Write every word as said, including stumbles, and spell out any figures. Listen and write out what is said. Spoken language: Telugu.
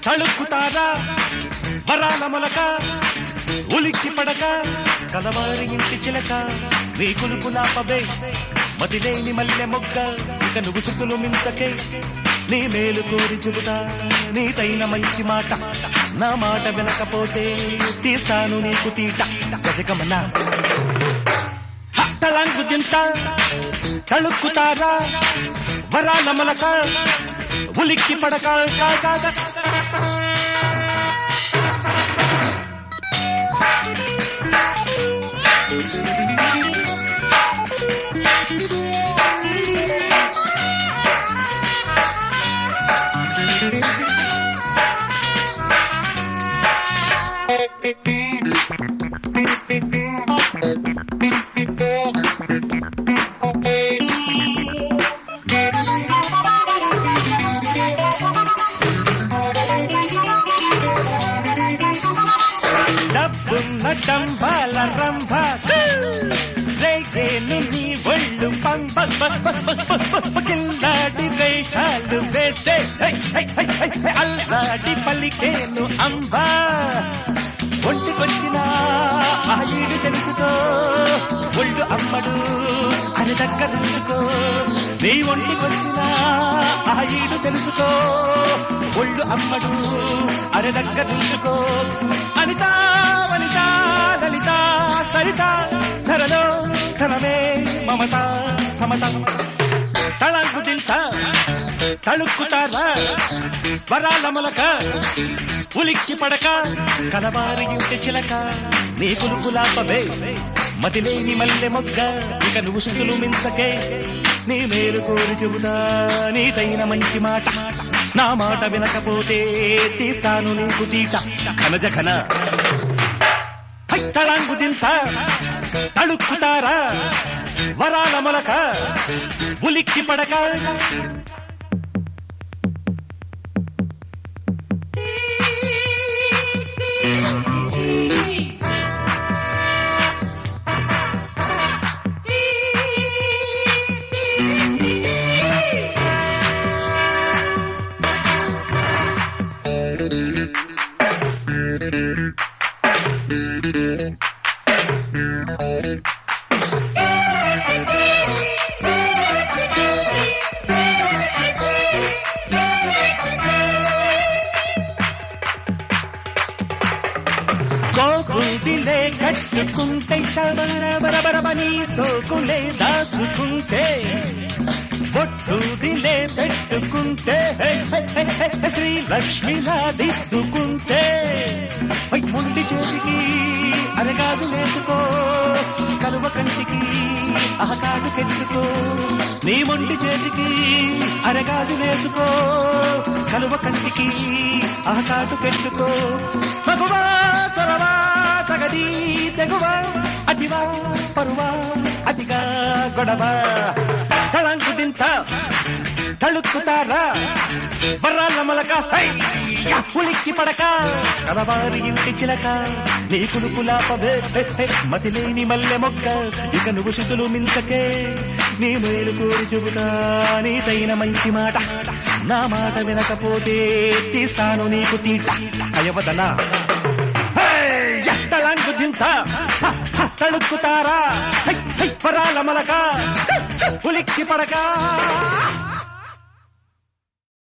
తళుక్కుతారా వరాల మొలక ఉలిక్కి పడక కలవారి ఇంటి చిలక నీ కులుకులాపవే మతిలేని మల్లె మొగ్గ ఇక నువ్వు చుక్కులు మించకే నీ మేలు కోరి చెబుతా నీతైన మంచి మాట నా మాట వినకపోతే తీస్తాను నీకు తీట గజగమన తలంగు తింట తళుక్కుతారా వరాల మొలక ఉలిక్కి పడక డబ్బున్న డంబాల రంభ రేగేను నీ ఒళ్ళు పంపకిల్లాడి వేషాలు వేస్తే అల్లాడి పలికేను అంబా ఒంటికొచ్చిన ఆయుడు తెలుసుకో ఒళ్ళు అమ్మడు అని దగ్గరుంచుకో నీ ఒంటికొచ్చిన ఆయుడు తెలుసుకో ఒళ్ళు అమ్మడు అని దగ్గరుంచుకో అనిత వనిత లలిత సరిత ధరలో ధనమే మమత సమత తళంకు తింట తళుక్కుతారా వరాల మొలక ఉలిక్కి పడక కలవారి ఇంటి చిలక నీ కులుకులాపవే మతిలేని మల్లె మొగ్గ ఇక నువ్వు సుగులు మించకే నీ మేలు కోరి చెబుతా నీతైన మంచి మాట నా మాట వినకపోతే తీస్తాను నీకు తీట ఖనజ ఖన తళంగు తింట తళుక్కుతారా వరాల మొలక ఉలిక్కి పడక కోకుదిలే కట్టుకుంటే బరబరబని సోకులే దాచుకుంటే బొట్టుదిలే పెట్టుకుంటే శ్రీ లక్ష్మిలా దిద్దుకుంటే ముండి చేతికి అరగాజు వేసుకో కలువ కంటికి అహకాడు కెట్టుకో నీ మొండి చేతికి అరగాజు వేసుకో కలువ కంటికి అహకాటు కెట్టుకో మగువా చొరవా తగది తెగువా అతివా పరువా అతిగా గొడవ తళంకు తింట తళుక్కుతారా వరాల మొలక ఉలిక్కి పడక కలవారి ఇంటి చిలక నీ కులుకులాపవే మతిలేని మల్లె మొక్క ఇక నువ్వు శుతులు మించకే నీ మేలు కోరి చెబుతా నీతైన మంచి మాట నా మాట వినకపోతే తీస్తాను నీకు తీట అయవదన తళంకు తింట తళుక్కుతారా వరాల మొలక ఉలిక్కి పడక